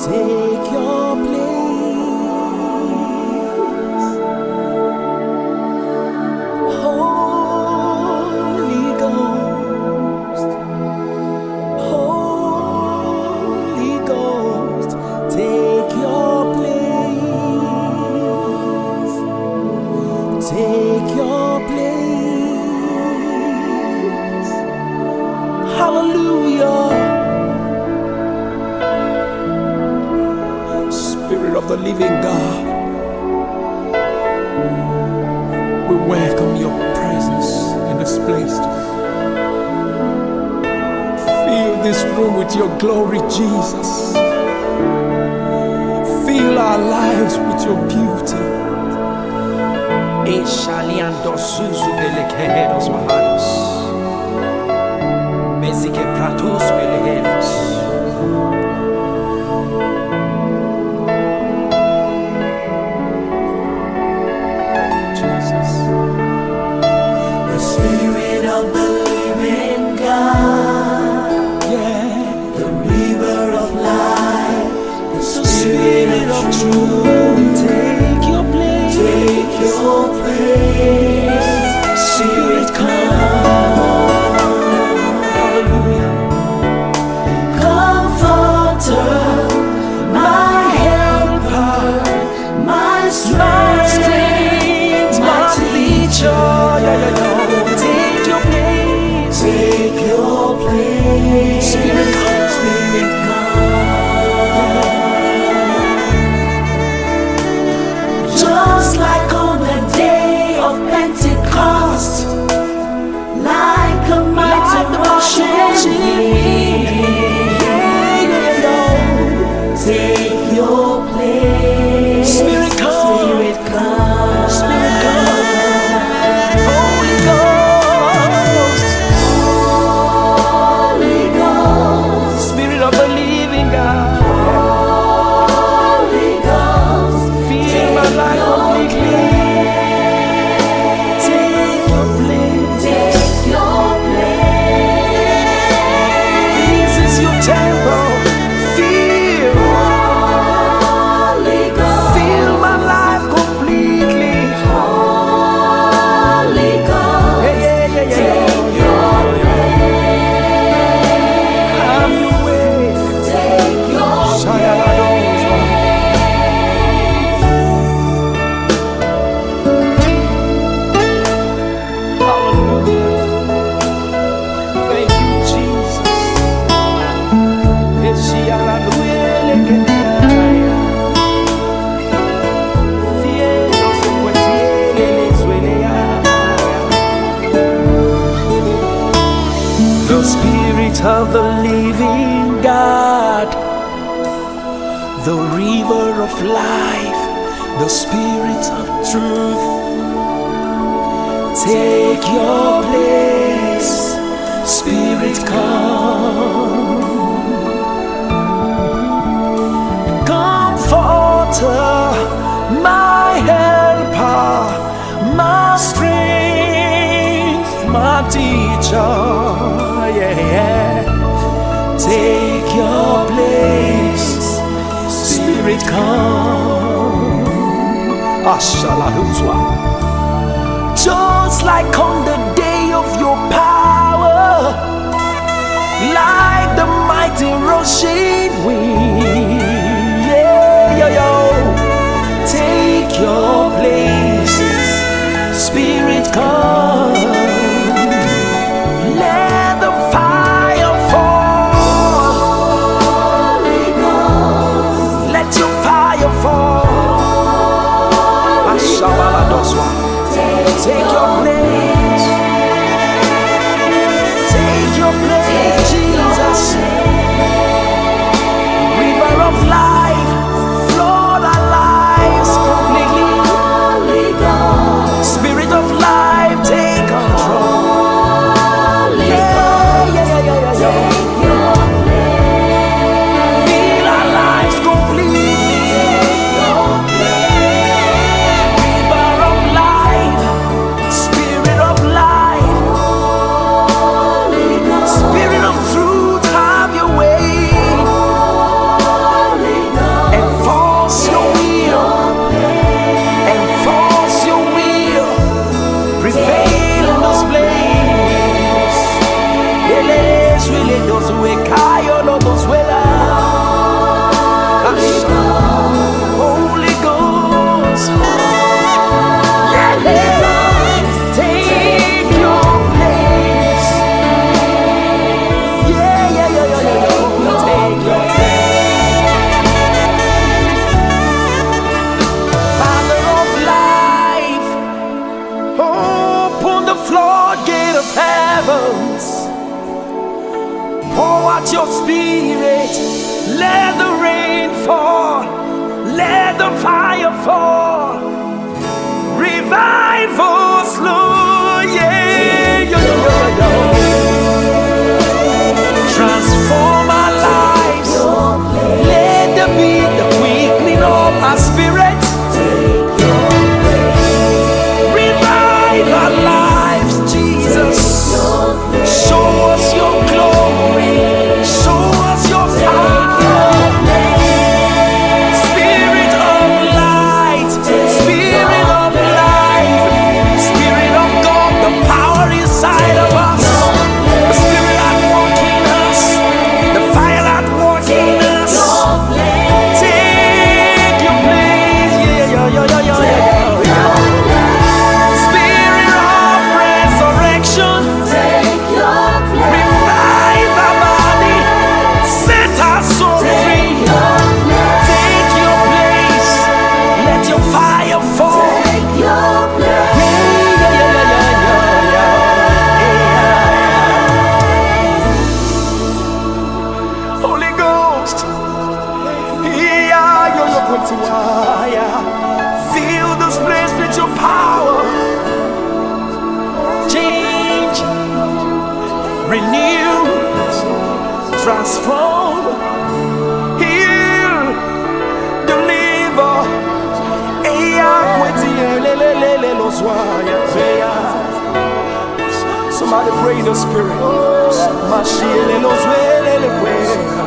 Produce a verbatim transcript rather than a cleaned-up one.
Take your place, Holy Ghost, Holy Ghost, take your place, take your place, hallelujah. Spirit of the living God, we welcome your presence in this place. Fill this room with your glory, Jesus. Fill our lives with your beauty. Spirit of truth, take your place, take your place. Spirit, come, hallelujah. Comforter, my helper, my strength, my teacher. Take your place, take your place. Spirit, come, Spirit, come. Just like on the day of Pentecost, like a mighty rushing wind, take your place. Spirit come, Spirit come, Spirit come. Holy Ghost, Holy Ghost, Spirit of the living God. Holy Ghost, feel my life. The Spirit of the living God, the river of life, the Spirit of truth, take your place. Spirit come, Comforter, my helper, my strength, my teacher. Yeah, yeah. Take your place, Spirit come. Ashaladuzwa. Just like on the day of your power, like the mighty rushing wind. Yeah, yo, yo. Take your place, Spirit come. Take your place, take your place, Jesus. Fill this place with your power. Change, renew, transform, heal, deliver. Somebody pray in the spirit.